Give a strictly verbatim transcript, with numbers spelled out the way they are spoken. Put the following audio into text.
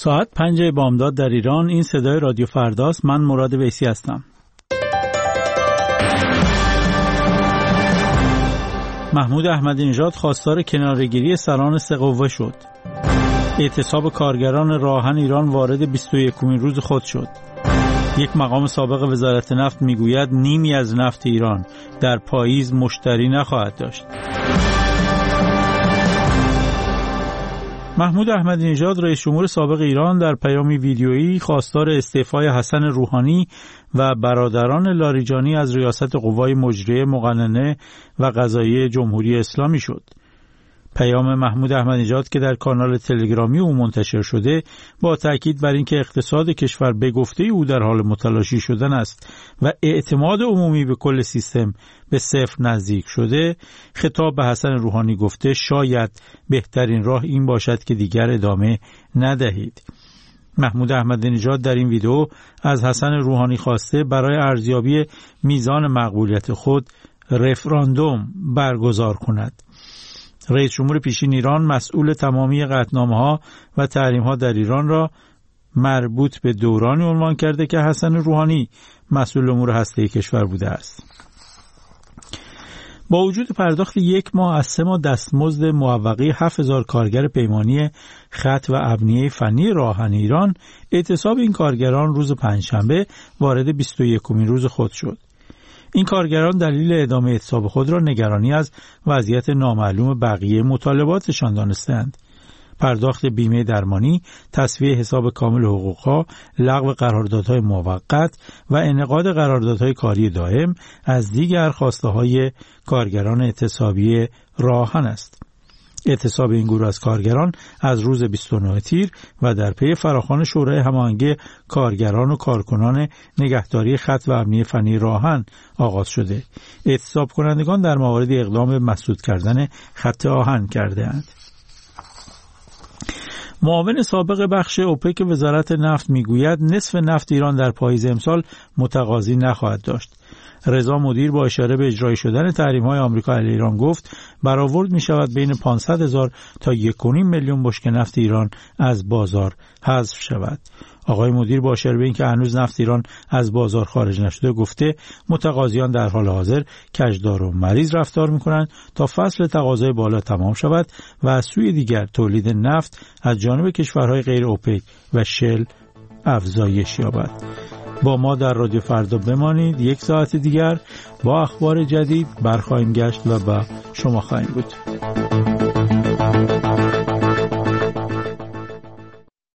ساعت پنج بامداد در ایران. این صدای رادیو فرداست. من مراد ویسی هستم. محمود احمدی نژاد خواستار کناره‌گیری سران سه قوه شد. اعتصاب کارگران راهن ایران وارد بیست و یکمین روز خود شد. یک مقام سابق وزارت نفت میگوید نیمی از نفت ایران در پاییز مشتری نخواهد داشت. محمود احمدی نژاد رئیس جمهور سابق ایران در پیامی ویدیویی خواستار استعفای حسن روحانی و برادران لاریجانی از ریاست قوای مجریه مقننه و قضاییه جمهوری اسلامی شد. پیام محمود احمدی نژاد که در کانال تلگرامی او منتشر شده با تاکید بر اینکه اقتصاد کشور به گفته او در حال متلاشی شدن است و اعتماد عمومی به کل سیستم به صفر نزدیک شده، خطاب به حسن روحانی گفته شاید بهترین راه این باشد که دیگر ادامه ندهید. محمود احمدی نژاد در این ویدیو از حسن روحانی خواسته برای ارزیابی میزان مقبولیت خود رفراندوم برگزار کند. رئیس جمهور پیشین ایران مسئول تمامی قطعنامه‌ها و تحریم‌ها در ایران را مربوط به دورانی عنوان کرده که حسن روحانی مسئول امور هسته‌ای کشور بوده است. با وجود پرداخت یک ماه از سه ماه دستمزد معوقی هفت هزار کارگر پیمانی خط و ابنیه فنی راهن ایران، اعتصاب این کارگران روز پنجشنبه وارد بیست و یکمین روز خود شد. این کارگران دلیل ادامه اعتصاب خود را نگرانی از وضعیت نامعلوم بقیه مطالباتشان دانستند. پرداخت بیمه درمانی، تسویه حساب کامل حقوقها، لغو قراردادهای موقت و انعقاد قراردادهای کاری دائم از دیگر خواسته‌های کارگران اعتصابی راهن است. اعتصاب این گروه از کارگران از روز بیست و نه تیر و در پی فراخوان شورای هماهنگی کارگران و کارکنان نگهداری خط و امنیه فنی راهن آغاز شده. اعتصاب کنندگان در موارد اقدام به مسدود کردن خط آهن کرده اند. معاون سابق بخش اوپک وزارت نفت میگوید نصف نفت ایران در پاییز امسال متقاضی نخواهد داشت. رضا مدیر با اشاره به اجرای شدن تحریم‌های آمریکا علیه ایران گفت برآورد می‌شود بین پانصد هزار تا یک و نیم میلیون بشکه نفت ایران از بازار حذف شود. آقای مدیر با اشاره به اینکه هنوز نفت ایران از بازار خارج نشده گفته متقاضیان در حال حاضر کجدار و مریض رفتار می‌کنند تا فصل تقاضای بالا تمام شود و از سوی دیگر تولید نفت از جانب کشورهای غیر اوپک و شل افزایش یابد. با ما در رادیو فردا بمانید. یک ساعت دیگر با اخبار جدید برخواهیم گشت و با شما خواهیم بود.